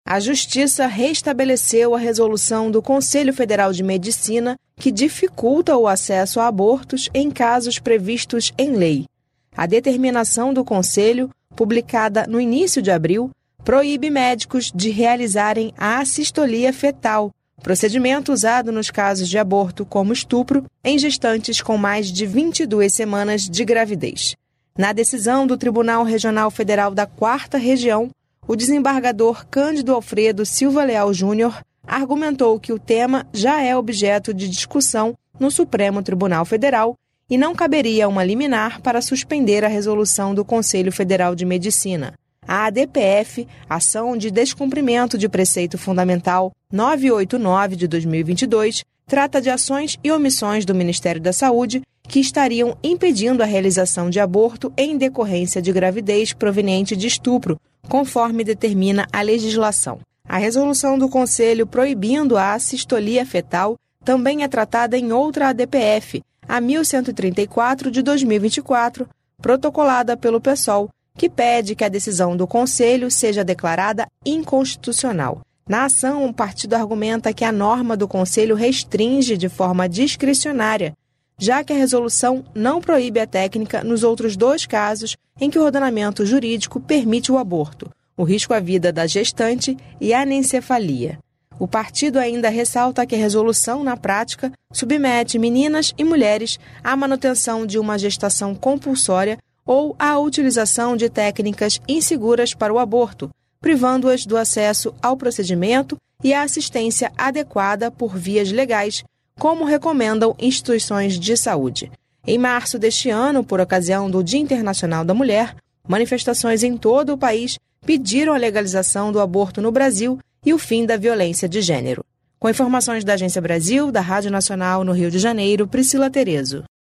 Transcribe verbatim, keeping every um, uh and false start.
A Justiça restabeleceu a resolução do Conselho Federal de Medicina que dificulta o acesso a abortos em casos previstos em lei. A determinação do Conselho, publicada no início de abril, proíbe médicos de realizarem a assistolia fetal, procedimento usado nos casos de aborto como estupro em gestantes com mais de vinte e duas semanas de gravidez. Na decisão do Tribunal Regional Federal da Quarta Região, o desembargador Cândido Alfredo Silva Leal Júnior argumentou que o tema já é objeto de discussão no Supremo Tribunal Federal e não caberia uma liminar para suspender a resolução do Conselho Federal de Medicina. A A D P F, Ação de Descumprimento de Preceito Fundamental novecentos e oitenta e nove de dois mil e vinte e dois, trata de ações e omissões do Ministério da Saúde que estariam impedindo a realização de aborto em decorrência de gravidez proveniente de estupro, conforme determina a legislação. A resolução do Conselho proibindo a assistolia fetal também é tratada em outra A D P F, a mil cento e trinta e quatro de dois mil e vinte e quatro, protocolada pelo PSOL, que pede que a decisão do Conselho seja declarada inconstitucional. Na ação, o partido argumenta que a norma do Conselho restringe de forma discricionária, já que a resolução não proíbe a técnica nos outros dois casos em que o ordenamento jurídico permite o aborto, o risco à vida da gestante e a anencefalia. O partido ainda ressalta que a resolução, na prática, submete meninas e mulheres à manutenção de uma gestação compulsória ou à utilização de técnicas inseguras para o aborto, privando-as do acesso ao procedimento e à assistência adequada por vias legais, como recomendam instituições de saúde. Em março deste ano, por ocasião do Dia Internacional da Mulher, manifestações em todo o país pediram a legalização do aborto no Brasil e o fim da violência de gênero. Com informações da Agência Brasil, da Rádio Nacional no Rio de Janeiro, Priscila Terezo.